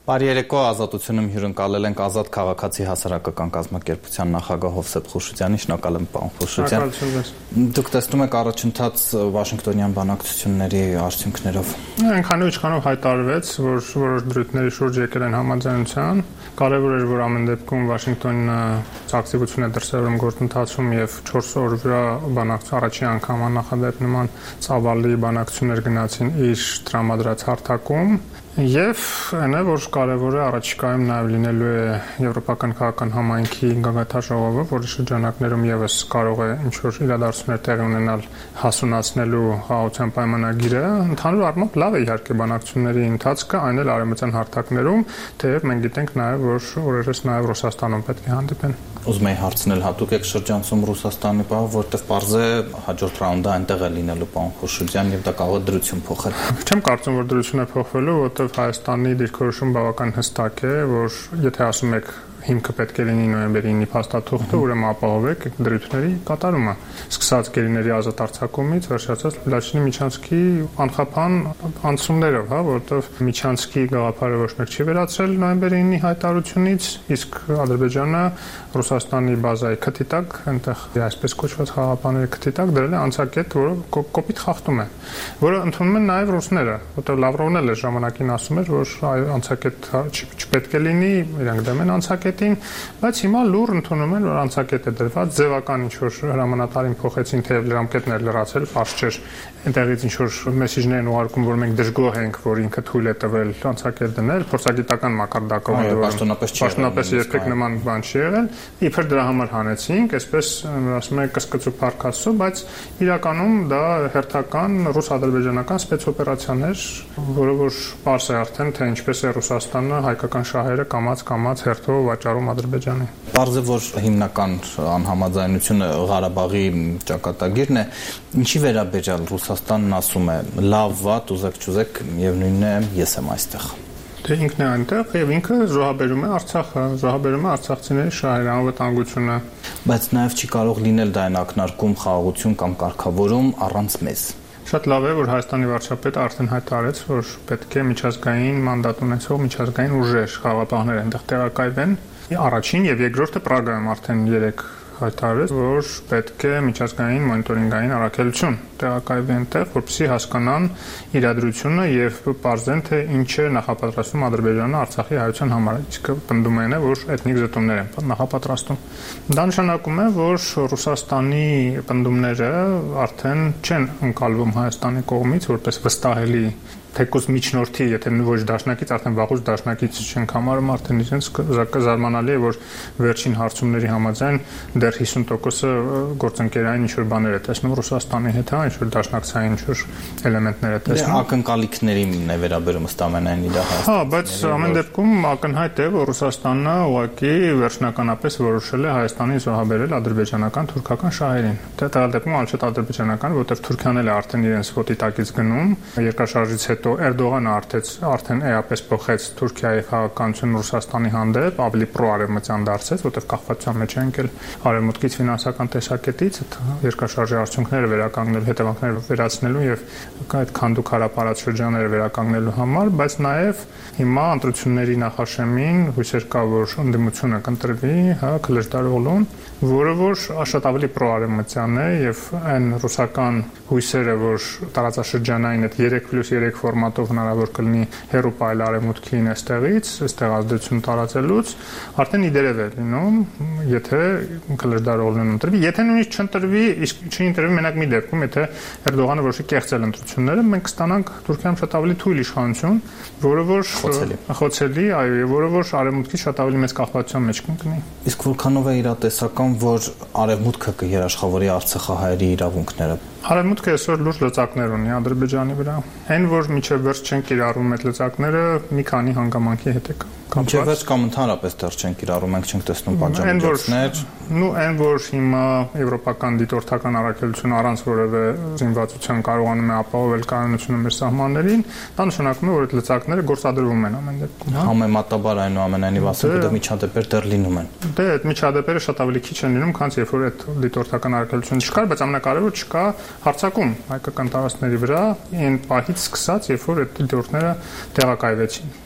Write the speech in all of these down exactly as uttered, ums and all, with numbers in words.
Բարի երեկո, Ազատությունում հյուրընկալել ենք Ազատ քաղաքացի հասարակական կազմակերպության նախագահ Հովսեփ Խուշուձյանի, շնորհակալ եմ պարոն Խուշուձյան։ Դուք տեսնում եք առաջընթաց Վաշինգտոնյան բանակցությունների արդյունքներով։ Այնքան ու ինչքանով հայտարարվեց, որ որոշ դրույթների շուրջ եկել են համաձայնության, կարևոր էր, որ ամեն դեպքում Վաշինգտոնը ակտիվություն է դրսևորում գործընթացում եւ չորս օրվա բանակցություն առաջին անգամ աննախադեպ նման ծավալի բանակցություններ գնացին իր տրամադրած հարթակում։ Եվ այն է, որ կարևոր է առաջիկայում նաև լինելու է Եվրոպական քաղաքական համայնքի գագաթաժողովը, որի շրջանակներում եւս կարող է ինչ-որ իրադարձություններ տեղի ունենալ հասունացնելու խաղաղության պայմանագիրը։ Ընդհանուր առմամբ լավ է իհարկե բանակցությունների ընթացքը, այն էլ արևմտյան հարթակներում, թեև մենք գիտենք նաև, որ օրերս նաև Ռուսաստանում պետք է հանդիպեն։ Ուզում եի հարցնել, հատուկ եք շրջանցում Ռուսաստանի բանը, որտեղ պարզ է հաջորդ ռաունդը այնտեղ է լինելու պարոն Խուշուձյան եւ դա կարող է դրություն փոխել։ Չեմ կարծում, որ դրություն է փոխվելու, որտեղ Հայաստանի դիրքորոշումը բավական հստակ է, որ եթե ասում եք հիմքը պետք է լինի նոյեմբերի ինը փաստաթուղթը, ուրեմն ապահովեք դրույթների կատարումը։ Սկսած գերիների ազատ արձակումից վերջացած Լաչինի Միչանսկի անխափան անցումներով, հա, որտեղ Միչանսկի գաղափարը ոչ մեկ չի վերացրել նոյեմբերի ինի հայտարարությունից, իսկ Ադրբեջանը Ռուսաստանի բազայի քթի տակ, այնտեղ այսպես կոչված խաղապաների քթի տակ դրել է անցակետ, որը կոպիտ խախտում է, որը ընդունում են նաև ռուսները, որտեղ Լավրովն էլ ժամանակին ասում էր, որ անցակետ չպետք է լինի, իրանք դեմ են անցակետին, բայց հիմա լուր ընդունում են, որ անցակետ է դրված, ձևական ինչ-որ հրամանատարին փոխեցին, թեև լրամկետն էր լրացել, պարզ չէր, այնտեղից ինչ-որ մեսիջներ են ուղարկում, որ մենք դժգոհ ենք, որ ինքը թույլ է տվել անցակետ դնել, փորձագիտական մակարդակով, պաշտոնապես երբեք նման բան չի եղել, իբր դրա համար հանեցինք, այսպես ասում են կսկծու փառքաստու, բայց իրականում դա հերթական ռուս-ադրբեջանական սպեցօպերացիաներ, որը որ պարզ է արդեն, թե ինչպես է Ռուսաստանը հայկական շահերը կամաց-կամաց հերթով վաճառում Ադրբեջանին։ Պարզ է, որ հիմնական անհամաձայնությունը Ղարաբաղի ճակատագիրն է, ինչի վերաբերյալ Ռուսաստանն ասում է լավ, վատ, ուզեք-չուզեք, միևնույնն է, ես եմ այստեղ։ Դե ինքն է այնտեղ եւ ինքը զոհաբերում է Արցախը, զոհաբերում է արցախցիների շահերը, անվտանգությունը։ Բայց նաեւ չի կարող լինել դա այն ակնարկում, խաղաղություն կամ կարգավորում առանց մեզ։ Շատ լավ է, որ Հայաստանի վարչապետը արդեն հայտարարեց, որ պետք է միջազգային մանդատ ունեցող միջազգային ուժեր, խաղաղապահներ այնտեղ տեղակայվեն։ Առաջին եւ երկրորդը Պրագայում արդեն երեք հայտարարեց, որ պետք է միջազգային մոնիտորինգային առաքելություն տեղակայվի այնտեղ, որպեսզի հասկանան իրադրությունը եւ պարզեն, թե ինչ է նախապատրաստում Ադրբեջանը Արցախի հայության համար։ Իսկ պնդում են, որ էթնիկ զտումներ են նախապատրաստում։ Դա նշանակում է, որ Ռուսաստանի պնդումները արդեն չեն ընկալվում Հայաստանի կողմից որպես վստահելի թեկուզ միջնորդի, եթե ոչ դաշնակից, արդեն վաղուց դաշնակից չենք համարում, արդեն իրենց զարմանալի է, որ վերջին հարցումների համաձայն դեռ հիսուն տոկոսը գործընկերային ինչ-որ բաներ է տեսնում Ռուսաստանի հետ, հա, ինչ-որ դաշնակցային ինչ-որ էլեմենտներ է տեսնում։ Ակնկալիքներին է վերաբերում ըստ ամենայնի դա Հայաստանի։ Հա, բայց ամեն դեպքում ակնհայտ է, որ Ռուսաստանը ուղղակի վերջնականապես որոշել է Հայաստանին զոհաբերել ադրբեջանական թուրքական շահերին։ Դա տալ դեպքում անշուտ ադրբեջանական, որտեղ Թուրքիան էլ արդեն իրենց ոտի տակից գնում, երկրաշարժից հետո Էրդողանը արդեն արդեն էապես փոխեց Թուրքիայի քաղաքականությունը Ռուսաստանի հանդեպ, ավելի պրոարևմտյան դարձեց, որտեղ կախվածության մեջ են եկել արևմուտքից ֆինանսական տեսակետից, երկրաշարժի արդյունքները վերականգնելու, հետևանքները վերացնելու եւ այդ քանդու քարապարած շրջանները վերականգնելու համար, բայց նաեւ հիմա ընտրությունների նախաշեմին հույսեր կա, որ ընդդիմությունը կընտրվի, հա, Քլեշդարօղլուն, որը որ շատ ավելի պրոարևմտյան է եւ այն ռուսական հույսերը, որ տարածաշրջանային այդ երեք պլյուս երեք ֆորմատով հնարավոր կլինի հերո պայել արևմուտքին այստեղից, այստեղ ազդեցություն տարածելուց, արդեն իդերև է լինում, եթե Քլեշդարօղլուն ընտրվի, եթե նույնիսկ չընտրվի, իսկ չընտրվի մենակ մի դեպքում, եթե Էրդողանը որոշի կեղծել ընտրությունները, մենք կստանանք Թուրքիայում շատ ավելի թույլ իշխանություն, որը որ խոցելի, այո, եւ որը որ արևմուտքի շատ ավելի մեծ կախվածության մեջ կընկնի։ Իսկ որքանով է իրատեսական, որ արևմուտքը կերաշխավորի արցախահայերի իրավունքները։ Արևմուտքը այսօր լուրջ լծակներ ունի Ադրբեջանի վրա։ Այն, որ միջև վերջ չեն կիրառում այդ լծակները, մի քանի հանգամանքի հետ է կապված։ Միջև վերջ կամ ընդհանրապես դեռ չեն կիրառում, մենք չենք տեսնում պատժամիջոցներ։ Նու այն, որ հիմա եվրոպական դիտորդական առաքելությունը առանց որևէ զինվածության կարողանում է ապահովել կայունությունը մեր սահմաններին, դա նշանակում է, որ այդ լծակները գործադրվում են ամեն դեպքում։ Համեմատաբար այնուամենայնիվ ասենք, դա միջադեպեր դեռ լինում են։ Դե այդ միջադեպերը շատ ավելի քիչ են լինում, քան երբ որ այդ դիտորդական առաքելությունը չկար, բայց ամենակարևորը չկա հարձակում հայկական տարածքների վրա այն պահից սկսած, երբ որ այդ դիտորդները տեղակայվեցին։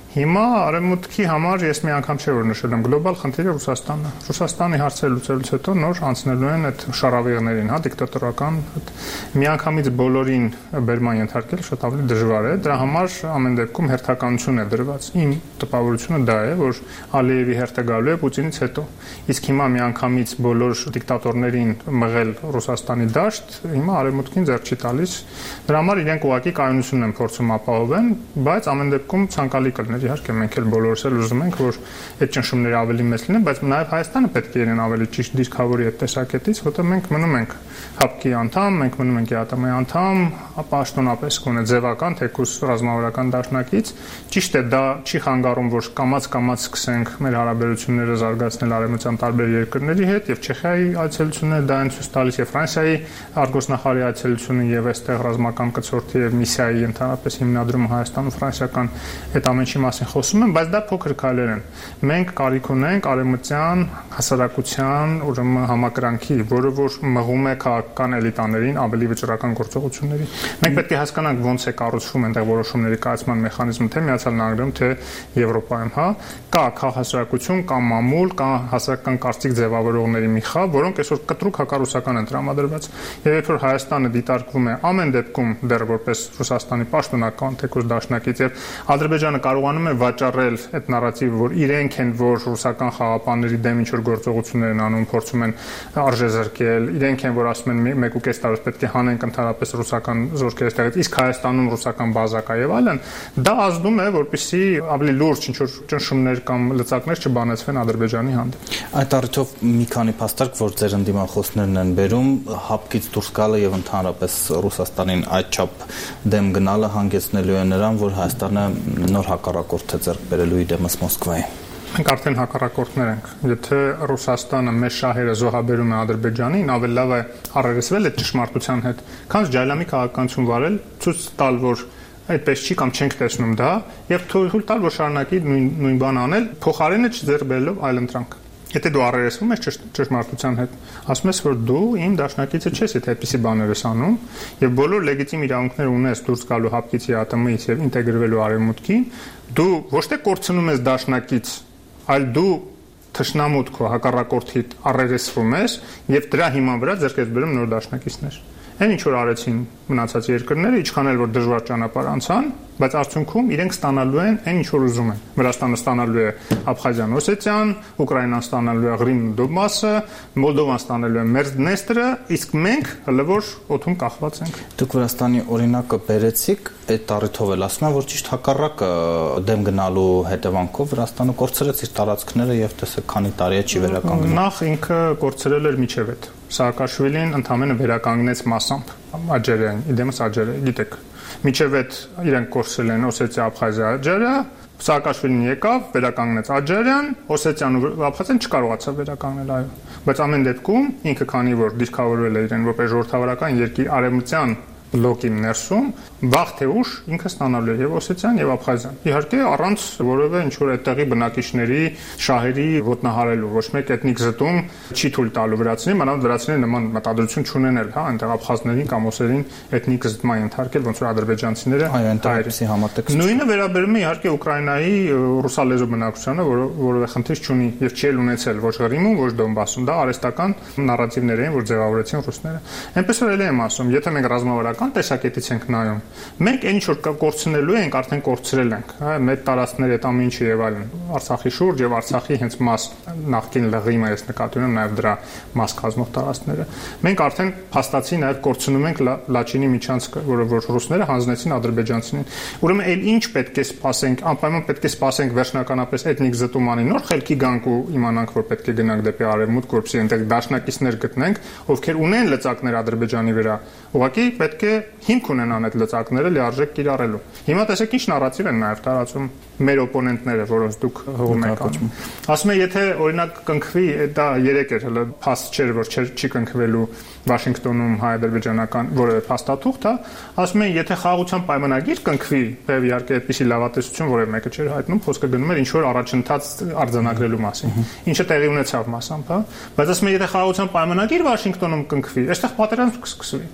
Հիմա արևմուտքի համար ես մի անգամ չէ որ նշել եմ գլոբալ խնդիրը Ռուսաստանն է։ Ռուսաստանի հարցերը լուծելուց հետո նոր անցնելու են այդ շարավիղներին, հա, դիկտատորական միանգամից բոլորին բերման ենթարկել շատ ավելի դժվար է։ Դրա համար ամեն դեպքում հերթականություն է դրված։ Իմ տպավորությունը դա է, որ Ալիևի հերթը գալու է Պուտինից հետո։ Իսկ հիմա միանգամից բոլոր դիկտատորներին մղել Ռուսաստանի դաշտ հիմա արևմուտքին ձեռք չի տալիս։ Դրա համար իրենք ուղղակի կայունություն են փորձում ապահովել, բայց ամեն դեպքում ցանկալի կլներ իհարկե մենք էլ բոլորս էլ ուզում ենք որ այդ ճնշումները ավելի մեծ լինեն, բայց նաև Հայաստանը պետք է իրեն ավելի ճիշտ դիրքավորի այդ տեսակետից, որտեղ մենք մնում ենք ՀԱՊԿ-ի անդամ, մենք մնում ենք ԵԱՏՄ-ի անդամ, պաշտոնապես կոնե ձևական թեկուզ ռազմավարական դաշնակից, ճիշտ է դա չի խանգարում որ կամաց-կամաց սկսենք մեր հարաբերությունները զարգացնել արևմտյան տարբեր երկրների հետ եւ Չեխիայի այցելությունները դա են ցույց տալիս եւ Ֆրանսիայի արգոսնախարարի այցելությունը եւ այստեղ ռազմական կցորդի եւ միսիայի ընդհանրապես հիմնադրումը Հայաստանում ֆրանսիական այդ ամեն ինչի մասին խոսում են, բայց դա փոքր քայլեր են։ Մենք կարիք ունենք արևմտյան հասարակության ուրեմն համակրանքի, որը որ մղում է քաղաքական էլիտաներին ավելի վճռական գործողությունների։ Մենք պետք է հասկանանք ոնց է կառուցվում այնտեղ որոշումների կայացման մեխանիզմը, թե Միացյալ Նահանգներում, թե Եվրոպայում, հա, կա քաղաքացիություն, կա մամուլ, կա հասարակական կարծիք ձևավորողների մի խավ, որոնք այսօր կտրուկ հակառուսական են տրամադրված։ Եվ երբ որ Հայաստանը դիտարկվում է ամեն դեպքում դեռ որպես Ռուսաստանի պաշտոնական թեկուզ դաշնակից եւ Ադրբեջանը կարողանում է վաճառել այդ նարատիվը, որ իրենք են, որ ռուսական խաղապանների դեմ ինչ-որ գործողություններ են անում, փորձում են արժեզրկել, իրենք են, որ ասում են մեկ ու կես տարի պետք է հանենք ընդհանրապես ռուսական զորքերը այդտեղից, իսկ Հայաստանում ռուսական բազա կա եւ այլն, դա ազդում է, որպեսզի ավելի լուրջ ինչ-որ ճնշումներ կամ լծակներ չբանեցվեն Ադրբեջանի հանդեպ։ Այդ առիթով մի քանի փաստարկ, որ ձեր ընդդիմախոսներն են բերում, ՀԱՊԿ-ից դուրս գալը եւ ընդհանրապես Ռուսաստանին այդչափ դեմ գնալը հանգեցնելու է նրան, որ Հայաստանը նոր հակառակորդ է ձեռք բերելու իդեմս Մոսկվայի։ Մենք արդեն հակառակորդներ ենք։ Եթե Ռուսաստանը մեր շահերը զոհաբերում է Ադրբեջանին, ավելի լավ է առերեսվել այդ ճշմարտության հետ, քան ջայլամի քաղաքականություն վարել, ցույց տալ, որ այդպես չի կամ չենք տեսնում դա, եւ թույլ տալ, որ շարունակի նույն նույն բան անել, փոխարենը չձեռք բերելով այլ ընտրանք։ Եթե դու առերեսվում ես ճշմարտության հետ, ասում ես, որ դու իմ դաշնակիցը չես, եթե այդպիսի բաներ ես անում, եւ բոլոր լեգիտիմ իրավունքներ ունես դուրս գալու ՀԱՊԿ-ից, ԵԱՏՄ-ից եւ ինտեգրվելու արևմուտքին, դու ոչ թե կորցնում ես դաշնակից, այլ դու թշնամուտ քո հակառակորդիդ առերեսվում ես եւ դրա հիման վրա ձեռք ես բերում նոր դաշնակիցներ։ Այն ինչ որ արեցին մնացած երկրները, ինչքան էլ որ դժվար ճանապարհ անցան, բայց արդյունքում իրենք ստանալու են այն ինչ որ ուզում են։ Վրաստանը ստանալու է Աբխազիան, Օսետիան, Ուկրաինան ստանալու է Ղրիմն ու Դոնբասը, Մոլդովան ստանալու է Մերձնեստրը, իսկ մենք հələ որ օդում կախված ենք։ Դուք Վրաստանի օրինակը բերեցիք, այդ առիթով էլ ասում եմ, որ ճիշտ հակառակը դեմ գնալու հետևանքով Վրաստանը կորցրեց իր տարածքները եւ տեսեք քանի տարի է չի վերականգնվում։ Նախ ինքը կորցրել էր միջև այդ Սաակաշվիլին ընդամենը վերականգնեց մասամբ Աջերիան, իդեմս Աջերիա, գիտեք։ Միջև այդ իրենք կորցրել են Օսետիա, Աբխազիա, Աջերիա, Սաակաշվիլին եկավ, վերականգնեց Աջերիան, Օսետիան ու Աբխազիան չկարողացավ վերականգնել, այո։ Բայց ամեն դեպքում ինքը քանի որ դիրքավորվել է իրեն որպես ժողովրդավարական երկիր արևմտյան բլոկի ներսում, վաղ թե ուշ ինքը ստանալու է եւ Օսետիան եւ Աբխազիան։ Իհարկե առանց որևէ ինչ որ այդտեղի բնակիչների շահերի ոտնահարելու, ոչ մեկ էթնիկ զտում չի թույլ տալու վրացիներին, մանավանդ վրացիները նման մտադրություն չունեն, հա, այնտեղ աբխազներին կամ օսերին էթնիկ զտման ենթարկել, ոնց որ ադրբեջանցիները, այո, այնտեղի համատեքստ։ Նույնը վերաբերում է իհարկե Ուկրաինայի ռուսալեզու բնակչությանը, որը որևէ խնդիր չունի եւ չի էլ ունեցել ոչ Ղրիմում, ոչ Դոնբասում, դա արհեստական նարատիվներ էին, որ ձևավորեցին ռուսները։ Այնպես որ էլ եմ ասում, եթե մենք ռազմավարական տեսակետից ենք նայում, մենք այն ինչ որ կորցնելու ենք, արդեն կորցրել ենք, հա, մեր տարածքները այդ ամեն ինչը եւ այլն, Արցախի շուրջ եւ Արցախի հենց մաս նախկին Լղիմը ես նկատի ունեմ, նաեւ դրա մաս կազմող տարածքները։ Մենք արդեն փաստացի նաեւ կորցնում ենք Լաչինի միջանցքը, որը որ ռուսները հանձնեցին ադրբեջանցիներին։ Ուրեմն այլ ինչ պետք է սպասենք, անպայման պետք է սպասենք վերջնականապես էթնիկ զտումանի նոր խելքի գանք ու իմանանք, որ պետք է գնանք դեպի արևմուտք, որպեսզի այնտեղ դաշնակիցներ գտնենք, ովքեր ունեն լծակներ Ադրբեջանի վրա։ Ուղղակի պետք է հիմք ունենան այդ լծակները լիարժեք կիրառելու։ Հիմա տեսեք ինչ նարատիվ են նաև տարածում մեր օպոնենտները, որոնց դուք հողում եք անում։ Ասում եմ, եթե օրինակ կնքվի, դա երեք էր հələ փաստ չէր, որ չի կնքվելու Վաշինգտոնում հայ-ադրբեջանական որևէ փաստաթուղթ, հա, ասում են, եթե խաղաղության պայմանագիր կնքվի, եւ իհարկե այդպիսի լավատեսություն որևէ մեկը չէր հայտնում, խոսքը գնում էր ինչ որ առաջընթաց արձանագրելու մասին, ինչը տեղի ունեցավ մասամբ, հա, բայց ասում են, եթե խաղաղության պայմանագիր Վաշինգտոնում կնքվի, այստեղ պատերազմ կսկսվի։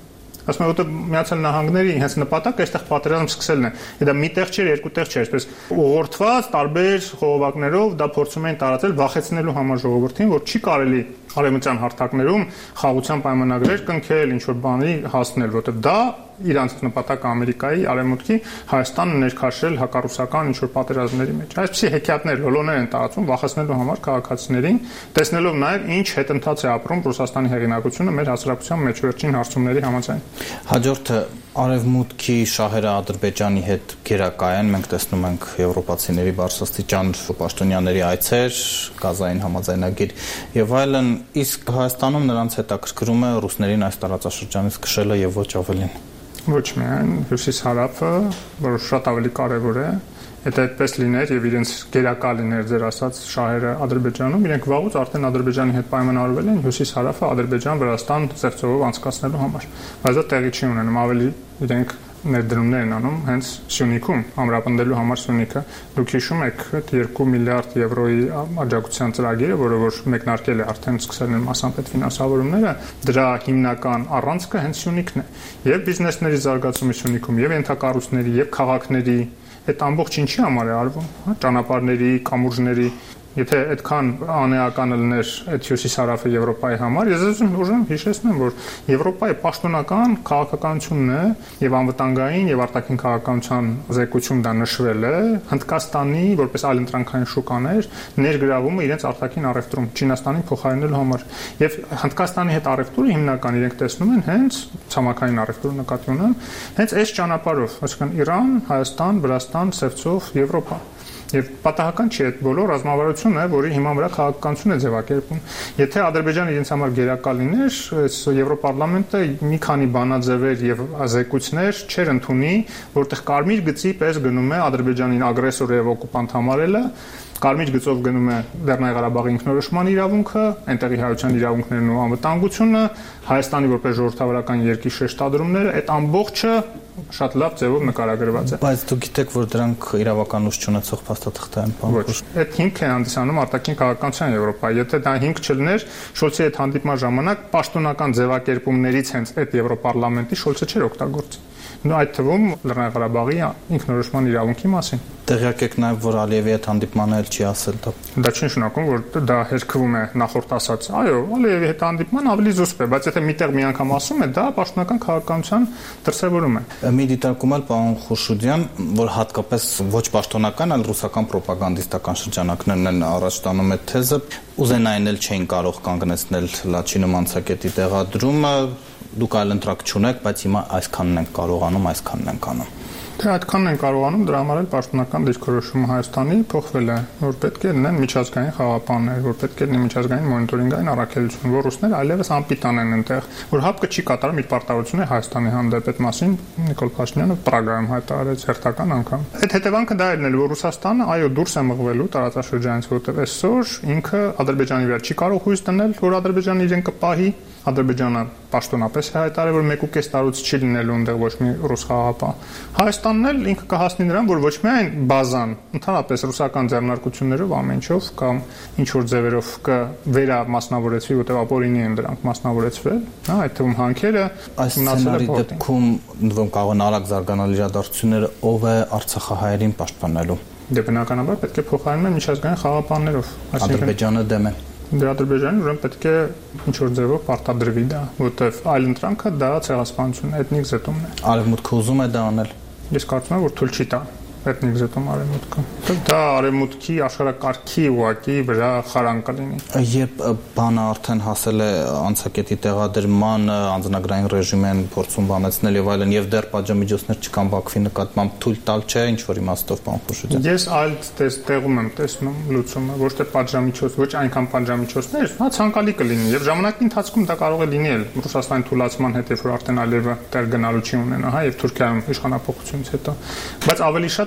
ասում եմ, որտեղ Միացյալ Նահանգների հենց նպատակը այստեղ պատերազմ սկսելն է։ Դա մի տեղ չէր, երկու տեղ չէր, այսպես ուղղորդված տարբեր խողովակներով դա փորձում էին տարածել վախեցնելու համար ժողովրդին, որ չի կարելի արևմտյան հարթակներում խաղաղության պայմանագրեր կնքել, ինչ որ բանի հասնել, որտեղ դա իրանց նպատակը Ամերիկայի արևմուտքի Հայաստանը ներքաշել հակառուսական ինչ որ պատերազմների մեջ։ Այսպիսի հեքիաթներ, լոլոներ են տարածում վախեցնելու համար քաղաքացիներին, տեսնելով նաև ինչ հետընթաց է ապրում Ռուսաստանի հեղինակությունը մեր հասարակության մեջ վերջին հարցումների համաձայն։ Հաջորդը արևմուտքի շահերը Ադրբեջանի հետ գերակա են, մենք տեսնում ենք եվրոպացիների բարձրաստիճան պաշտոնյաների այցեր, գազային համաձայնագիր եւ այլն, իսկ Հայաստանում նրանց հետաքրքրում է ռուսներին այս տարածաշրջանից քշելը եւ ոչ ավելին։ Ոչ միայն հյուսիս-հարավը, որ շատ ավելի կարևոր է, եթե այդպես լիներ եւ իրենց գերակա լիներ ձեր ասած շահերը Ադրբեջանում, իրենք վաղուց արդեն Ադրբեջանի հետ պայմանավորվել են հյուսիս-հարավը Ադրբեջան-Վրաստան ծերծովով անցկացնելու համար։ Բայց դա տեղի չի ունենում, ավելի իրենք ներդրումներ են անում հենց Սյունիքում, ամրապնդելու համար Սյունիքը։ Դուք հիշում եք այդ երկու միլիարդ եվրոյի աջակցության ծրագիրը, որը որ մեկնարկել է արդեն սկսել են մասնապետ ֆինանսավորումները, դրա հիմնական առանցքը հենց Սյունիքն է։ Եվ բիզնեսների զարգացումը Սյունիքում, եւ ենթակառույցների, եւ քաղաքների, այդ ամբողջ ինչի համար է արվում, հա, ճանապարհների, կամուրջների։ Եթե այդքան անեականը լիներ այդ հյուսիս-հարավը Եվրոպայի համար, ես ուզում ուժեմ հիշեցնեմ, որ Եվրոպայի պաշտոնական քաղաքականությունն է եւ անվտանգային եւ արտաքին քաղաքականության զեկույցում դա նշվել է, Հնդկաստանի որպես այլընտրանքային շուկաներ ներգրավումը իրենց արտաքին առևտրում Չինաստանին փոխարինելու համար։ Եվ Հնդկաստանի հետ առևտուրը հիմնական իրենք տեսնում են հենց ցամաքային առևտուրը նկատի ունեմ, հենց այս ճանապարհով, այսինքն Իրան, Հայաստան, Վրաստան, Սևծով, Եվրոպա։ Եվ պատահական չի այդ բոլոր ռազմավարությունը, որի հիման վրա քաղաքականություն է ձևակերպում։ Եթե Ադրբեջանը իրենց համար գերակա լիներ, Եվրոպարլամենտը մի քանի բանաձևեր եւ զեկույցներ չէր ընդունի, որտեղ կարմիր գծի պես գնում է Ադրբեջանին ագրեսոր եւ օկուպանտ համարելը, կարմիր գծով գնում է Լեռնային Ղարաբաղի ինքնորոշման իրավունքը, այնտեղի հայության իրավունքներն ու անվտանգությունը, Հայաստանի որպես ժողովրդավարական երկիր շեշտադրումները, այդ ամբողջը շատ լավ ձևով նկարագրված է։ Բայց դուք գիտեք, որ դրանք իրավական ուժ չունեցող փաստաթղթ են, բան։ Ոչ, այդ հիմք է հանդիսանում արտաքին քաղաքականության Եվրոպայի։ Եթե դա հիմք չլիներ, Շոլցի հետ հանդիպման ժամանակ պաշտոնական ձևակերպումներից հենց այդ Եվրոպարլամենտի Շոլցը չէր օգտագործի։ Այդ թվում Լեռնային Ղարաբաղի ինքնորոշման իրավունքի մասին։ Տեղյակ եք նաև, որ Ալիևի հետ հանդիպմանը էլ չի ասել դա։ Դա չի նշանակում, որ դա հերքվում է նախորդ ասած։ Այո, Ալիևի հետ հանդիպման ավելի զուսպ է, բայց եթե միտեղ մի անգամ ասում է, դա պաշտոնական քաղաքականության դրսևորում է։ Մի դիտարկում էլ պարոն Խուշուդյան, որ հատկապես ոչ պաշտոնական, այլ ռուսական ռոպագանդիստական շրջանակներն են առաջ տանում այդ թեզը, ուզենային էլ չէին կարող կանգնեցնել Լաչինում անցակետի տեղադրումը, դուք այլ ընտրակ չունեք, բայց հիմա այսքանն ենք կարողանում, այսքանն ենք անում։ Թե այդքանն են կարողանում, դրա համար էլ պաշտոնական դիրքորոշումը Հայաստանի փոխվել է, որ պետք է լինեն միջազգային խաղապաններ, որ պետք է լինի միջազգային մոնիտորինգային առաքելություն, որ ռուսները այլևս անպիտան են այնտեղ, որ ՀԱՊԿ չի կատարում իր պարտավորությունը Հայաստանի հանդեպ, այդ մասին Նիկոլ Փաշինյանը Պրագայում հայտարարեց հերթական անգամ։ Այդ հետևանքը դա էր, որ Ռուսաստանը այո դուրս է մղվելու տարածաշրջանից, որտեղ այսօր ինքը Ադրբեջանի վրա չի կարող հույս դնել, որ Ադրբեջանը իրեն կպահի, Ադրբեջանը պաշտոնապես է հայտարարել, որ մեկ ու կես տարուց չի լինելու այնտեղ ոչ մի ռուս խաղապահ։ Հայաստանն էլ ինքը կհասնի նրան, որ ոչ միայն բազան, ընդհանրապես ռուսական ձեռնարկություններով ամեն ինչով կամ ինչ որ ձևերով կվերամասնավորեցվի, որտեղ ապօրինի են դրանք մասնավորեցվել, հա, այդ թվում հանքերը, այս սցենարի դեպքում ընդվում կարող են արագ զարգանալ իրադարձությունները, ով է Արցախահայերին պաշտպանելու։ Դե բնականաբար պետք է փոխարինեն միջազգային խաղապաններով, Ադրբեջանը դեմ է։ Դե Ադրբեջանը ուրեմն պետք է ինչ որ ձևով պարտադրվի դա, որտեվ այլ ընտրանքը դա ցեղասպանություն, էթնիկ զտումն է։ Արևմուտքը ուզում է դա անել։ Ես կարծում եմ, որ թույլ չի տա էթնիկ զտում արևմուտքը։ Դա արևմուտքի աշխարհակարգի ուղակի վրա խարան կլինի։ Երբ բանը արդեն հասել է անցակետի տեղադրման, անձնագրային ռեժիմ են փորձում բանացնել եւ այլն, եւ դեռ պատժամիջոցներ չկան Բաքվի նկատմամբ, թույլ տալ չէ ինչ որ իմաստով բան Խուշուդյան։ Ես այլ տեղում եմ տեսնում լուծումը, ոչ թե պատժամիջոց, ոչ այնքան պատժամիջոցներ, հա ցանկալի կլինի եւ ժամանակի ընթացքում դա կարող է լինել Ռուսաստանի թուլացման հետ, երբ որ արդեն Ալիևը տեղ գնալու չի ունենա, հա, եւ Թուրքիայում իշխանապողությունից հետո, բայց ավելի շատ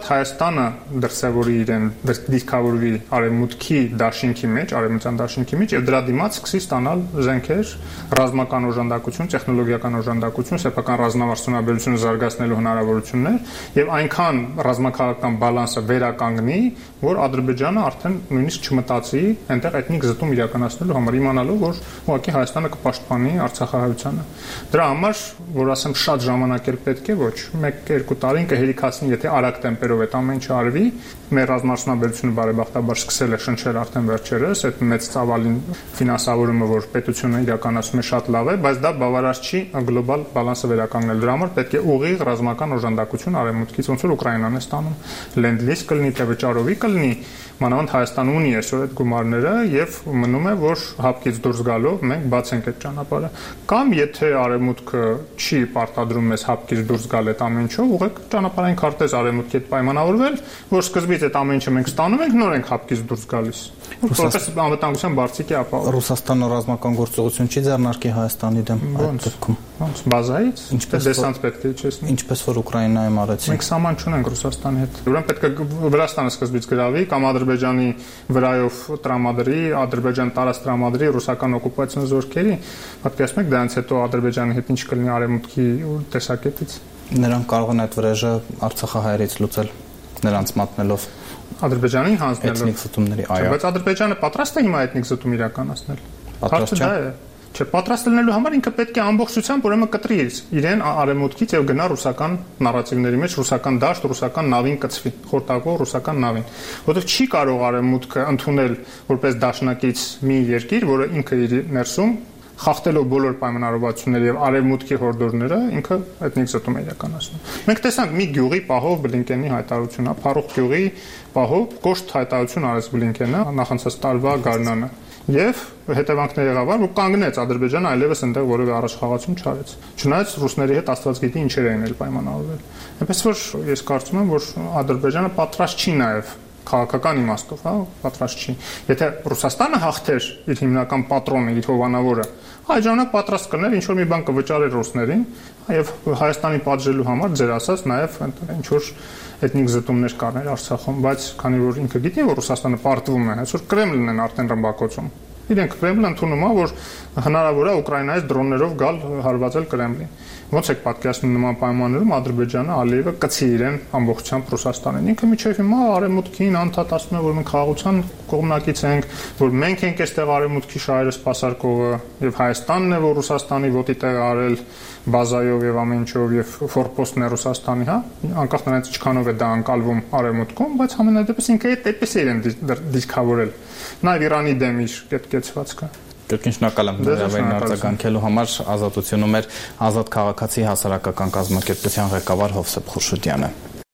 Հայաստանը դրսևորի իրեն, դիրքավորվի արևմուտքի դաշինքի մեջ, արևմտյան դաշինքի մեջ եւ դրա դիմաց սկսի ստանալ զենքեր, ռազմական օժանդակություն, տեխնոլոգիական օժանդակություն, սեփական ռազմավարությունաբերությունը զարգացնելու հնարավորություններ եւ այնքան ռազմաքաղաքական բալանսը վերականգնի, որ Ադրբեջանը արդեն նույնիսկ չմտածի այնտեղ էթնիկ զտում իրականացնելու համար, իմանալով, որ ուղղակի Հայաստանը կպաշտպանի Արցախահայությանը։ Դրա համար, որ ասեմ, շատ ժամանակ էլ պետք է, ոչ, մեկ-երկու տարին կհերիքացնի, եթե արագ տեմպերով այդ ամեն ինչը արվի, մեր ռազմարդյունաբերությունը բարեբախտաբար սկսել է շնչել արդեն վերջերս, այդ մեծ ծավալին ֆինանսավորումը, որ պետությունը իրականացնում է, շատ լավ է, բայց դա բավարար չի գլոբալ բալանսը վերականգնել։ Դրա համար պետք է ուղիղ ռազմական օժանդակություն արևմուտքից, ոնց որ Ուկրաինան է ստանում, լենդ-լիզ կլինի, թե վճարովի կլինի, մանավանդ Հայաստանը ունի այսօր այդ գումարները եւ մնում է, որ հապկից դուրս գալով մենք բացենք այդ ճանապարհը։ Կամ եթե արևմուտքը չի պարտադրում մեզ հապկից դուրս գալ այդ ամեն ինչով, ուղղակի ճանապարհային քարտեզ արևմուտքի հետ պայմանավորվել, որ սկզբից այդ ամեն ինչը մենք ստանում ենք, նոր ենք հապկից դուրս գալիս։ Որպես անվտանգության բարձիկի ապահով։ Ռուսաստանը ռազմական գործողություն չի ձեռնարկի Հայաստանի դեմ այդ դեպքում։ Ոնց բազայից, ինչպես դեսանտ պետք է իջեցնի։ Ինչպես որ Ուկրաինայում արեցին։ Մենք սահման չունենք Ռուսաստանի հետ։ Ուրեմն պետք է Վրաստանը սկզբից գրավի կամ Ադրբեջանի վրայով տրամադրի, Ադրբեջան տարած տրամադրի ռուսական օկուպացիոն զորքերի, պատկերացնում եք դրանից հետո Ադրբեջանի հետ ինչ կլինի արևմուտքի տեսակետից։ Նրանք կարող են այդ վրեժը Արցախահայերից լուծել, նրանց մատնելով Ադրբեջանին հանձնելով էթնիկ զտումների, այո։ Բայց Ադրբեջանը պատրաստ է հիմա էթնիկ զտում իրականացնել։ Պատրաստ չէ։ Չէ, պատրաստ լինելու համար ինքը պետք է ամբողջությամբ ուրեմն կտրի իրեն արևմուտքից եւ գնա ռուսական նարատիվների մեջ, ռուսական դաշտ, ռուսական նավին կծվի, խորտակող ռուսական նավին, որովհետեւ չի կարող արևմուտքը ընդունել որպես դաշնակից մի երկիր, որը ինքը իր ներսում խախտելով բոլոր պայմանավորվածությունները եւ արևմուտքի հորդորները ինքը էթնիկ զտում է իրականացնում։ Մենք տեսանք մի գյուղի պահով Բլինկենի հայտարարությունը, Փարուխ գյուղի պահով կոշտ հայտարարություն արեց Բլինկենը նախանցած տարվա գարնանը։ Եվ հետևանքներ եղավ, որ կանգնեց Ադրբեջանը այլևս այնտեղ որևէ առաջխաղացում չարեց։ Չնայած ռուսների հետ Աստված գիտի ինչեր էին էլ պայմանավորվել։ Այնպես որ ես կարծում եմ, որ Ադրբեջանը պատրաստ չի նաև քաղաքական իմաստով, հա, պատրաստ չի։ Եթե Ռուսաստանը հաղթեր իր հիմնական պատրոնը, իր հովանավորը, այդ ժամանակ պատրաստ կներ ինչ որ մի բան կվճարեր ռուսներին, եւ Հայաստանի պատժելու համար ձեր ասած նաև ինչ որ էթնիկ զտումներ կաներ Արցախում, բայց քանի որ ինքը գիտի, որ Ռուսաստանը պարտվում է, այսօր Կրեմլն են արդեն ռմբակոծում։ Իրենք Կրեմլը ընդունում է, որ հնարավոր է Ուկրաինայից դրոններով գալ հարվածել Կրեմլին։ Ոնց եք պատկերացնում նման պայմաններում Ադրբեջանը Ալիևը կցի իրեն ամբողջությամբ Ռուսաստանին։ Ինքը միջև հիմա արևմուտքին անդադասում է, որ մենք խաղաղության կողմնակից ենք, որ մենք ենք այստեղ արևմուտքի շահերը սպասարկողը, եւ Հայաստանն է, որ Ռուսաստանի ոտի տեղ արել բազայով եւ ամեն ինչով եւ ֆորպոստն է Ռուսաստանի, հա, անկախ նրանից ինչքանով է դա անկալվում արևմուտքում, բայց համենայնդեպս ինքը այդպես է իրեն դիրքավորել։ Նաեւ Իրանի դեմ իր կետկեցվածքը։ Կրկին շնորհակալ եմ հրավերին արձագանքելու համար։ Ազատությունում էր Ազատ քաղաքացի հասարակական կազմակերպության ղեկավար Հովսեփ Խուրշուդյանը։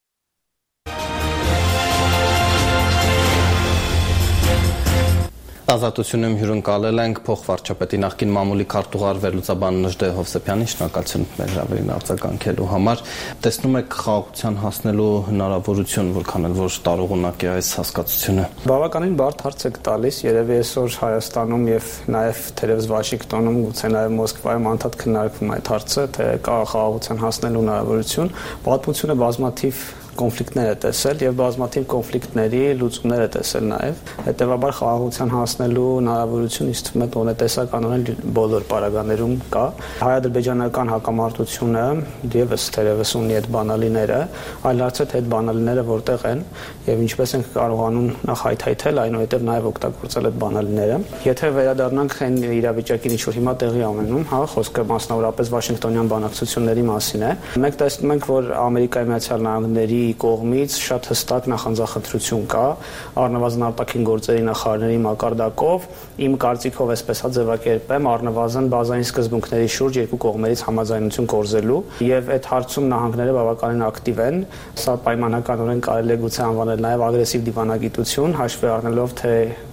Ազատությունում հյուրընկալել ենք փոխվարչապետի նախկին մամուլի քարտուղար վերլուծաբան Նժդե Հովսեփյանին, շնորհակալություն մեր հրավերին արձագանքելու համար։ Տեսնում եք խաղաղության հասնելու հնարավորություն, որքան էլ որ տարողունակ է այս հասկացությունը։ Բավականին բարդ հարց եք տալիս, երևի այսօր Հայաստանում եւ նաեւ թերևս Վաշինգտոնում, գուցե նաեւ Մոսկվայում անդադ քննարկվում այդ հարցը, թե կա խաղաղության հասնելու հնարավորություն։ Պատմությունը բազմաթիվ կոնֆլիկտներ է տեսել եւ բազմաթիվ կոնֆլիկտների լուծումներ է տեսել նաեւ, հետեւաբար խաղաղության հասնելու հնարավորություն ինձ թվում է տոնետեսականորեն բոլոր պարագաներում կա։ Հայ-ադրբեջանական հակամարտությունը եւս թերևս ունի այդ բանալիները, այլ հարց է թե այդ բանալիները որտեղ են եւ ինչպես ենք կարողանում նախ հայթայթել, այնուհետեւ նաեւ օգտագործել այդ բանալիները։ Եթե վերադառնանք այն իրավիճակին, ինչ որ հիմա տեղի ունենում, հա, խոսքը մասնավորապես Վաշինգտոնյան բանակցությունների մասին է, մենք տեսնում ենք, որ Ամերիկայի Միացյալ Նահանգների կողմից շատ հստակ նախանձախնդրություն կա առնվազն արտաքին գործերի նախարարների մակարդակով, իմ կարծիքով այսպես հա ձևակերպեմ, առնվազն բազային սկզբունքների շուրջ երկու կողմերից համաձայնություն կորզելու եւ այդ հարցում նահանգները բավականին ակտիվ են, սա պայմանականորեն կարելի է գուցե անվանել նաեւ ագրեսիվ դիվանագիտություն, հաշվի առնելով թե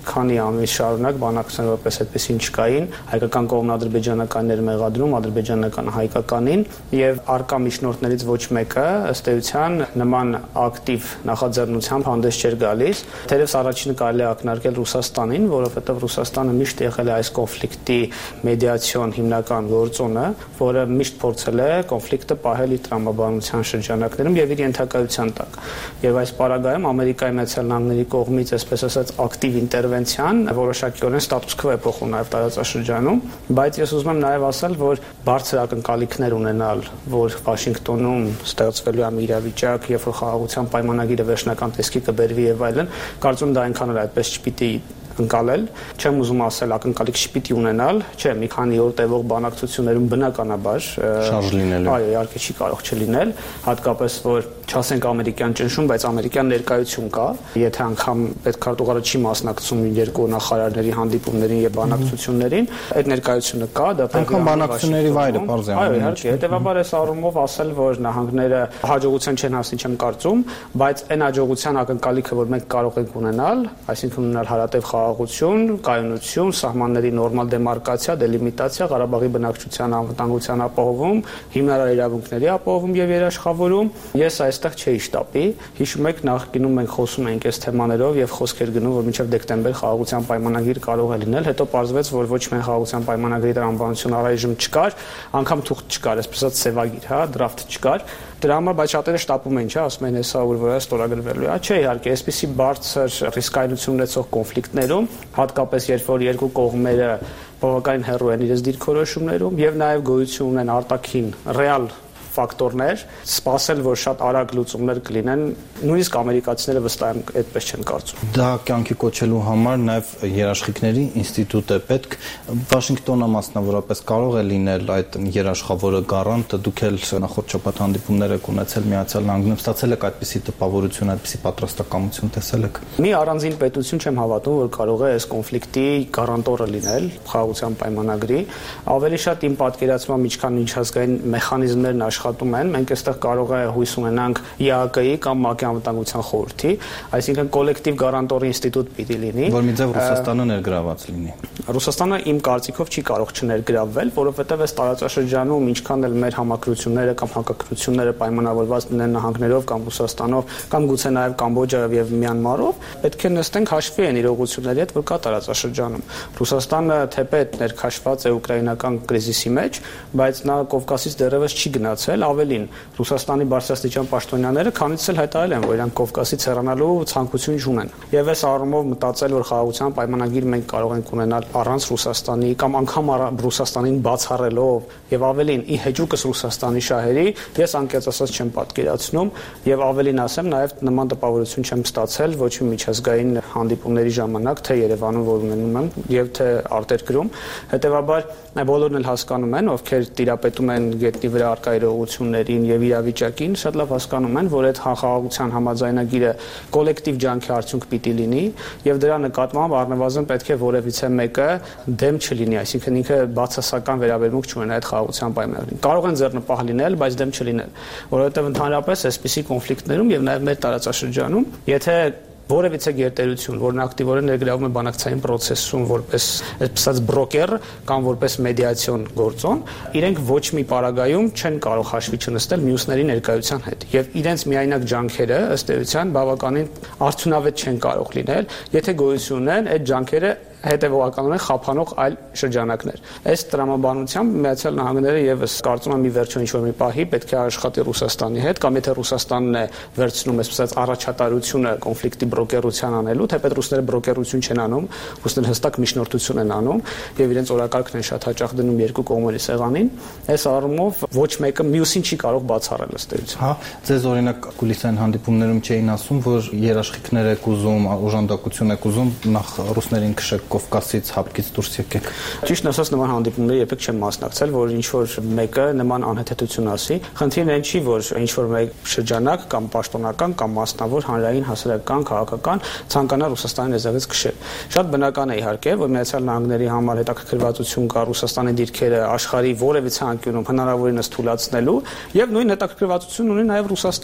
քանի ամիս շարունակ բանակցություններ որպես այդպեսին չկային, հայկական կողմն ադրբեջանականներ մեղադրում, ադրբեջանական հայկականին եւ արկա միջնորդներից ոչ մեկը ըստ էության նման ակտիվ նախաձեռնությամբ հանդես չէր գալիս։ Թերևս առաջինը կարելի է ակնարկել Ռուսաստանին, որովհետեւ Ռուսաստանը միշտ եղել է այս կոնֆլիկտի մեդիացիոն հիմնական գործոնը, որը միշտ փորձել է կոնֆլիկտը պահել իր տրամաբանության շրջանակներում եւ իր ենթակայության տակ։ Եվ այս պարագայում Ամերիկայի Միացյալ Նահանգների կողմից, այսպես ասած, ակտիվ ինտերվենցիան որոշակիորեն ստատուս քվո է փոխում նաեւ տարածաշրջանում, բայց ես ուզում եմ նաեւ ասել, որ բարձր ակնկալիքներ ունենալ, որ Վաշինգտոնում ստեղծվելու է իրավիճակ, երբ որ խաղաղության պայմանագիրը վերջնական տեսքի կբերվի եւ այլն, կարծում դա այնքան էլ այդպես չպիտի ընկալել, չեմ ուզում ասել ակնկալիք չպիտի ունենալ, չէ, մի քանի օր տևող բանակցություններում բնականաբար շարժ լինելու։ Այո, իհարկե չի կարող չլինել, հատկապես որ չասենք ամերիկյան ճնշում, բայց ամերիկյան ներկայություն կա, եթե անգամ պետքարտուղարը չի մասնակցում երկու նախարարների հանդիպումներին եւ բանակցություններին, այդ ներկայությունը կա, դա անգամ բանակցությունների վայրը բարձ է։ Այո, իհարկե, հետեւաբար այս առումով ասել, որ նահանգները հաջողության չեն հասնի, չեմ կարծում, բայց այն հաջողության ակնկալիքը, որ մենք կարող ենք ունենալ, այսինքն ունենալ հարատև խաղաղություն, կայունություն, սահմանների նորմալ դեմարկացիա, դելիմիտացիա, Ղարաբաղի բնակչության անվտանգության ապահովում, հիմնարար իրավունքների ապահովում եւ երաշխավորում, ես այստեղ չէի շտապի։ Հիշում եք, նախկինում մենք խոսում էինք այս թեմաներով եւ խոսքեր գնում, որ մինչեւ դեկտեմբեր խաղաղության պայմանագիր կարող է լինել, հետո պարզվեց, որ ոչ միայն խաղաղության պայմանագրի տրամաբանություն առայժմ չկար, անգամ թուղթ չկար, այսպես ասած սևագիր, հա, դրաֆտ չկար։ Դրա համար բայց շատերը շտապում են, չէ, ասում են հեսա որ վրա ստորագրվելու է։ Չէ, իհարկե, այսպիսի բարձր ռիսկայնություն ունեցող կոնֆլիկտներում, հատկապես երբ որ երկու կողմերը բավականին հեռու են իրենց դիրքորոշումներում եւ նաեւ գոյություն ունեն արտաքին ռեալ ֆակտորներ, սպասել, որ շատ արագ լուծումներ կլինեն, նույնիսկ ամերիկացիները վստահ եմ այդպես չեն կարծում։ Դա կյանքի կոչելու համար նաև երաշխիքների ինստիտուտ է պետք։ Վաշինգտոնը մասնավորապես կարող է լինել այդ երաշխավորը գարանտը, դուք էլ նախորդ շաբաթ հանդիպումներ եք ունեցել Միացյալ Նահանգներում, ստացել եք այդպիսի տպավորություն, այդպիսի պատրաստակամություն տեսել եք։ Մի առանձին պետություն չեմ հավատում, որ կարող է այս կոնֆլիկտի գարանտորը լինել խաղաղության պայմանագրի։ Ավելի շատ իմ պատկերացմամբ ինչքան միջազգային մեխանիզմներն աշխատում են, մենք այստեղ կարող է հույս ունենանք ի ա կը-ի կամ ՄԱԿ-ի անվտանգության խորհրդի, այսինքն կոլեկտիվ գարանտորի ինստիտուտ պիտի լինի, որ մի ձև Ռուսաստանը ներգրաված լինի։ Ռուսաստանը իմ կարծիքով չի կարող չներգրավվել, որովհետև այս տարածաշրջանում ինչքան էլ մեր համակրությունները կամ հակակրությունները պայմանավորված լինեն նահանգներով կամ Ռուսաստանով կամ գուցե նաև Կամբոջայով եւ Մյանմարով, պետք է նստենք հաշվի այն իրողությունների հետ, որ կա տարածաշրջանում։ Ռուսաստանը թեպետ ներքաշված է ուկրաինական կրիզիսի մեջ, բայց նա Կովկասից դեռևս չի գնացել, ավելին Ռուսաստանի բարձրաստիճան պաշտոնյաները քանից էլ հայտարարել են, որ իրանք Կովկասից հեռանալու ցանկություն չունեն։ Եվ այս առումով մտածել, որ խաղաղության պայմանագիր մենք կարող ենք ունենալ առանց Ռուսաստանի կամ անգամ Ռուսաստանին բացառելով եւ ավելին ի հեճուկս Ռուսաստանի շահերի, ես անկեղծ ասած չեմ պատկերացնում եւ ավելին ասեմ, նաեւ նման տպավորություն չեմ ստացել ոչ մի միջազգային հանդիպումների ժամանակ, թե Երևանում, որ ունենում եմ, եւ թե արտերկրում։ Հետեւաբար բոլորն էլ հասկանում են, ովքեր տիրապետում են գետնի վրա առկա իրողություններին եւ իրավիճակին, շատ լավ հասկանում են, որ այդ խաղաղության համաձայնագիրը կոլեկտիվ ջանքի արդյունք պիտի լինի եւ դրա նկատմամբ առնվազն պետք է որևիցե մեկը դեմ չլինի, այսինքն ինքը բացասական վերաբերմունք չունենա այդ խաղաղության պայմանագրին։ Կարող են ձեռնպահ լինել, բայց դեմ չլինել, որովհետեւ ընդհանրապես այսպիսի կոնֆլիկտներում եւ նաեւ մեր տարածաշրջանում, եթե որևիցե գերտերություն, որն ակտիվորեն ներգրավում է բանակցային process-ում որպես այսպես բրոկեր կամ որպես մեդիացիոն գործոն, իրենք ոչ մի պարագայում չեն կարող հաշվի չնստել մյուսների ներկայության հետ։ Եվ իրենց միայնակ ջանքերը ըստ էության բավականին արդյունավետ չեն կարող լինել, եթե գոյություն ունեն այդ ջանքերը հետևողականորեն խափանող այլ շրջանակներ։ Այս տրամաբանությամբ Միացյալ Նահանգները եւս կարծում եմ մի վերջո ինչ-որ մի պահի պետք է աշխատի Ռուսաստանի հետ, կամ եթե Ռուսաստանն է վերցնում այսպես առաջատարությունը կոնֆլիկտի բրոկերության անելու, թեպետ ռուսները բրոկերություն չեն անում, ռուսները հստակ միջնորդություն են անում եւ իրենց օրակարգն են շատ հաճախ դնում երկու կողմերի սեղանին, այս առումով ոչ մեկը մյուսին չի կարող բացառել ըստ էության։ Հա, ձեզ օրինակ կուլիսային հանդիպումներում չէին ասում, որ երաշխիքներ եք ուզում, օժանդակություն եք ուզում, նախ ռուսներին քշեք Կովկասից հապկից դուրս եկեք։ Ճիշտ ասած, նման հանդիպումների երբեք չեմ մասնակցել, որ ինչ որ մեկը նման անհեթեթություն ասի։ Խնդիրն այն չի, որ ինչ որ մեկ շրջանակ կամ պաշտոնական կամ մասնավոր հանրային հասարակական քաղաքական ցանկանա Ռուսաստանի լեզվից քշել։ Շատ բնական է իհարկե, որ Միացյալ Նահանգների համար հետաքրքրվածություն կա Ռուսաստանի դիրքերը աշխարհի որևիցե անկյունում հնարավորինս թույլատնելու եւ նույն հետաքրքրվածություն ունի նաեւ Ռուսաստանը։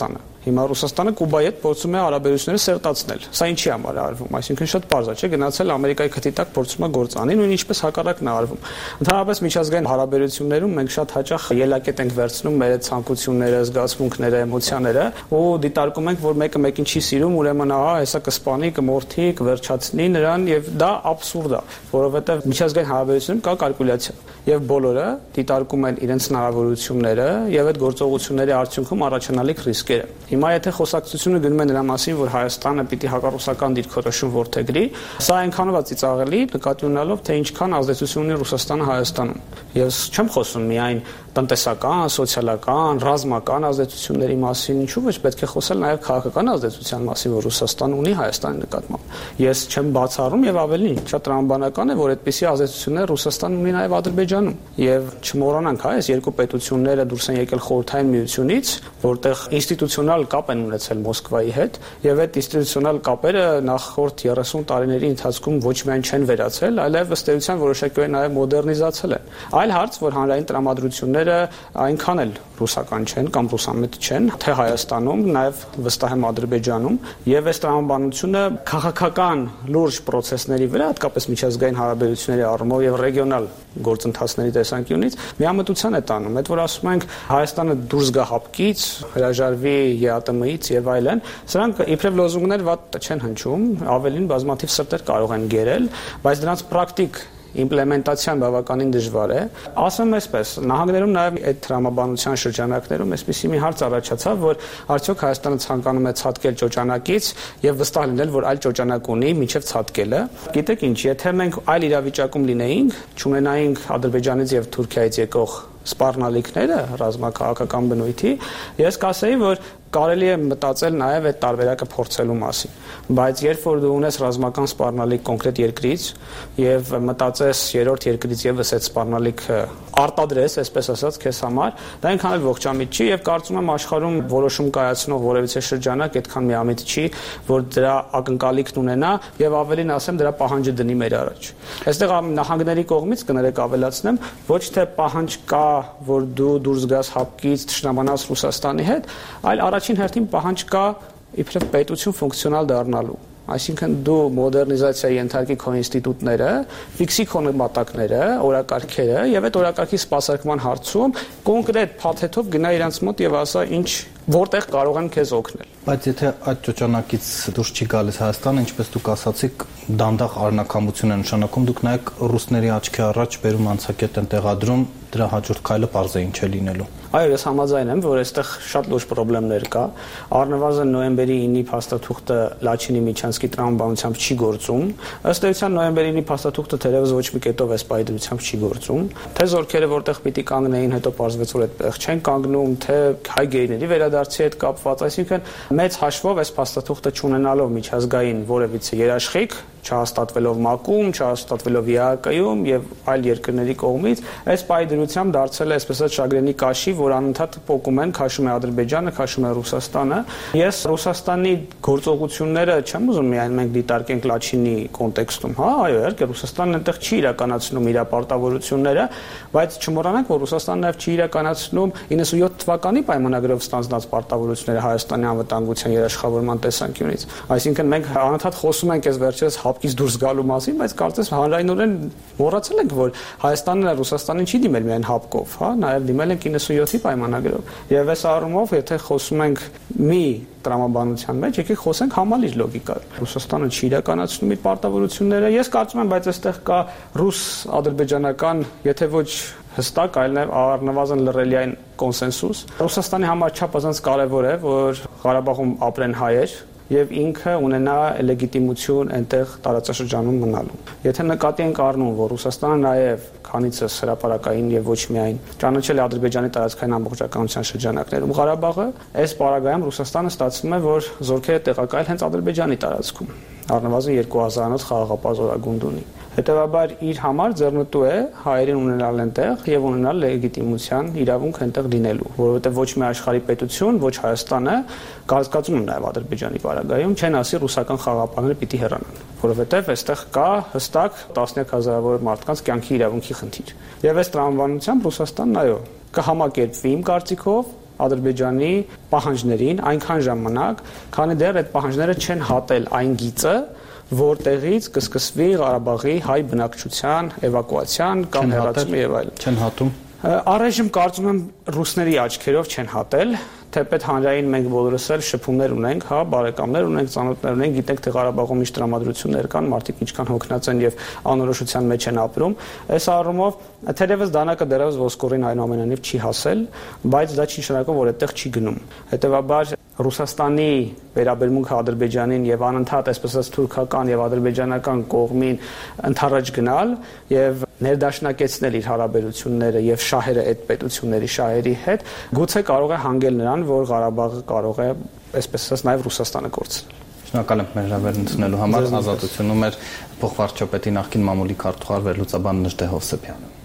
Հիմա Ռուսաստանը Կուբայի հետ փորձում է հարաբերությունները սերտացնել։ Սա ինչի համար է արվում, այսինքն շատ պարզ է, չէ՞, գնացել Ամերիկայի քթի տակ փորձում է գործ անի, նույն ինչպես հակառակն է արվում։ Ընդհանրապես միջազգային հարաբերություններում մենք շատ հաճախ ելակետ ենք վերցնում մեր ցանկությունները, զգացմունքները, էմոցիաները ու դիտարկում ենք, որ մեկը մեկին չի սիրում, ուրեմն ահա հեսա կսպանի, կմորթի, կվերջացնի նրան եւ դա աբսուրդ է, որովհետեւ միջազգային հարաբերությունում կա կալկուլյացիա եւ բոլորը դիտարկում են իրենց հնարավորությունները եւ այդ գործողությունների արդյունքում առաջանալիք ռիսկերը։ Հիմա եթե խոսակցությունը գնում է նրա մասին, որ Հայաստանը պիտի հակառուսական դիրքորոշում որդեգրի, սա այնքանով է ծիծաղելի, նկատի ունենալով, թե ինչքան ազդեցություն ունի Ռուսաստանը Հայաստանում։ Ես չեմ խոսում միայն տնտեսական, սոցիալական, ռազմական ազդեցությունների մասին, ինչու՞ ոչ պետք է խոսել նաև քաղաքական ազդեցության մասին, որ Ռուսաստանը ունի Հայաստանի նկատմամբ։ Ես չեմ բացառում եւ ավելին, շատ տրամաբանական է, որ այդպիսի ազդեցություններ Ռուսաստանը ունի նաև Ադրբեջանում։ Եվ չմոռանանք, հա, այս երկու պետությունները դուրս են եկել Խորհրդային Միությունից, որտեղ ինստիտուցիոնալ կապ են ունեցել Մոսկվայի հետ, եւ այդ ինստիտուցիոնալ կապերը նախորդ երեսուն տարիների ընթացքում ոչ միայն չեն վերացել, այլև ըստ էության որոշակիորեն նաև մոդեռնիզացել են։ Այլ հարց, որ հանրային տրամադրությունները այնքան էլ ռուսական չեն կամ ռուսամետ չեն, թե Հայաստանում, նաև վստահ եմ Ադրբեջանում, եւ այս տրամաբանությունը քաղաքական լուրջ process-ների վրա, հատկապես միջազգային հարաբերությունների առումով եւ ռեգիոնալ գործընթացների տեսանկյունից միամտության է տանում։ Այդ որ ասում ենք Հայաստանը դուրս գա հապկից, հրաժարվի ԵԱՏՄ-ից եւ այլն, սրանք իբրև լոզունգներ վատ չեն հնչում, ավելին բազմաթիվ սրտեր կարող են գերել, բայց դրանց պրակտիկ իմպլեմենտացիան բավականին դժվար է։ Ասեմ այսպես, նահանգներում նաև այդ տրամաբանության շրջանակներում այսպիսի մի հարց առաջացավ, որ արդյոք Հայաստանը ցանկանում է ցատկել ճոճանակից եւ վստահ լինել, որ այլ ճոճանակ ունի մինչեւ ցատկելը։ Գիտեք ինչ, եթե մենք այլ իրավիճակում լինեինք, չունենայինք Ադրբեջանից եւ Թուրքիայից եկող սպառնալիքները ռազմաքաղաքական բնույթի, ես կասեի, որ կարելի է մտածել նաև այդ տարբերակը փորձելու մասին, բայց երբ որ դու ունես ռազմական սպառնալիք կոնկրետ երկրից եւ մտածես երրորդ երկրից եւս այդ սպառնալիքը արտադրես, այսպես ասած, քեզ համար, դա այնքան էլ ողջամիտ չի եւ կարծում եմ աշխարհում որոշում կայացնող որևիցե շրջանակ այդքան միամիտ չի, որ դրա ակնկալիքն ունենա եւ ավելին ասեմ դրա պահանջը դնի մեր առաջ։ Այստեղ նահանգների կողմից կներեք ավելացնեմ, ոչ թե պահանջ կա, որ դու դուրս գաս հապկից, թշնամանաս Ռուսաստանի հետ, այլ առաջին հերթին պահանջ կա իբրև պետություն ֆունկցիոնալ դառնալու։ Այսինքն դու մոդեռնիզացիայի ենթարկի քո ինստիտուտները, ֆիքսի քո նպատակները, օրակարգերը եւ այդ օրակարգի սպասարկման հարցում կոնկրետ փաթեթով գնա իրանց մոտ եւ ասա ինչ որտեղ կարող են քեզ օգնել։ Բայց եթե այդ ճոճանակից դուրս չի գալիս Հայաստանը, ինչպես դուք ասացիք, դանդաղ առնականություն է նշանակում, դուք նայեք ռուսների աչքի առաջ բերում անցակետ են տեղադրում, դրա հաջորդ քայլը պարզ է ինչ է լինելու։ Այո, ես համաձայն եմ, որ այստեղ շատ լուրջ խնդիրներ կա։ Առնվազն նոյեմբերի ինը փաստաթուղթը Լաչինի Միչանսկի տրամաբանությամբ չի գործում։ Ըստ էության նոյեմբերի ինը փաստաթուղթը թերևս ոչ մի կետով այս պայդրությամբ չի գործում։ Թե զորքերը որտեղ պիտի կանգնեին, հետո պարզվեց, որ այդտեղ չեն կանգնում, թե հայ գերիների վերադարձի հետ կապված, այսինքն մեծ հաշվով այս փաստաթուղթը չունենալով միջազգային որևիցե երաշխիք, չհաստատվելով ՄԱԿ-ում, չհաստատվելով ԵԱՀԿ-ում եւ այլ երկրների կողմից, այս պայդրությամբ դարձել է այսպես ասած շագրենի կաշի, որ անընդհատ փոկում են, քաշում է Ադրբեջանը, քաշում է Ռուսաստանը։ Ես Ռուսաստանի գործողությունները չեմ ուզում միայն մենք դիտարկենք Լաչինի կոնտեքստում, հա, այո, իհարկե Ռուսաստանն այնտեղ չի իրականացնում իր պարտավորությունները, բայց չմոռանանք, որ Ռուսաստանն նաև չի իրականացնում իննսունյոթ թվականի պայմանագրով ստանձնած պարտավորությունները Հայաստանի անվտանգության երաշխավորման տեսանկյունից։ Այսինքն մենք անընդհատ խոսում ենք այս վերջերս հապկից դուրս գալու մասին, բայց կարծես հանրայնորեն մոռացել ենք, որ Հայաստանն Ռուսաստանին չի դիմել միայն հապկով, հա, նաև դիմել են իննսունյոթի պայմանագրով։ Եվ այս առումով, եթե խոսում ենք մի տրամաբանության մեջ, եկեք խոսենք համալիր լոգիկայով։ Ռուսաստանը չի իրականացնում իր պարտավորությունները։ Ես կարծում եմ, բայց այստեղ կա ռուս-ադրբեջանական, եթե ոչ հստակ, այլ նաև առնվազն լրելիային կոնսենսուս։ Ռուսաստանի համար չափազանց կարևոր է, որ Ղարաբաղում ապրեն հայեր եւ ինքը ունենա լեգիտիմություն այնտեղ տարածաշրջանում մնալու։ Եթե նկատի ենք առնում, որ Ռուսաստանը նաեւ քանիցս հրապարակային եւ ոչ միայն ճանաչել է Ադրբեջանի տարածքային ամբողջականության շրջանակներում Ղարաբաղը, այս պարագայում Ռուսաստանը ստացվում է, որ զորքերը տեղակայել հենց Ադրբեջանի տարածքում, առնվազն երկու հազարանոց խաղաղապահ զորագունդ ունի։ Հետևաբար իր համար ձեռնտու է հայերին ունենալ այնտեղ եւ ունենալ լեգիտիմության իրավունք այնտեղ լինելու, որովհետեւ ոչ մի աշխարհի պետություն, ոչ Հայաստանը կասկածում եմ նաեւ Ադրբեջանի պարագայում չեն ասի ռուսական խաղաղապահները պիտի հեռանան, որովհետեւ այստեղ կա հստակ տասնյակ հազարավոր մարդկանց կյանքի իրավունքի խնդիր։ Եվ այս տրամաբանությամբ Ռուսաստանն այո կհամակերպվի իմ կարծիքով Ադրբեջանի պահանջներին այնքան ժամանակ, քանի դեռ այդ պահանջները չեն հատել այն գիծը, որտեղից կսկսվի Ղարաբաղի հայ բնակչության էվակուացիան կամ հեռացումը եւ այլն։ Չեն հատում։ Առայժմ կարծում եմ ռուսների աչքերով չեն հատել, թեպետ հանրային մենք բոլորս էլ շփումներ ունենք, հա, բարեկամներ ունենք, ծանոթներ ունենք, գիտենք թե Ղարաբաղում ինչ տրամադրություններ կան, մարդիկ ինչքան հոգնած են եւ անորոշության մեջ են ապրում։ Այս առումով թերևս դանակը դեռևս ոսկորին այնուամենայնիվ չի հասել, բայց դա չի նշանակում, որ այդտեղ չի գնում։ Հետևաբար Ռուսաստանի վերաբերմունքը Ադրբեջանին եւ անընդհատ այսպես ասած թուրքական եւ ադրբեջանական կողմին ընդառաջ գնալ եւ ներդաշնակեցնել իր հարաբերությունները եւ շահերը այդ պետությունների շահերի հետ գուցե կարող է հանգել նրան, որ Ղարաբաղը կարող է այսպես ասած նաեւ Ռուսաստանը կորցնել։ Շնորհակալ եմ մեր հրավերությունելու համար։ Ազատությունում էր փոխվարչապետի նախկին մամուլի քարտուղար վերլուծաբան Նժդե Հովսեփյանը։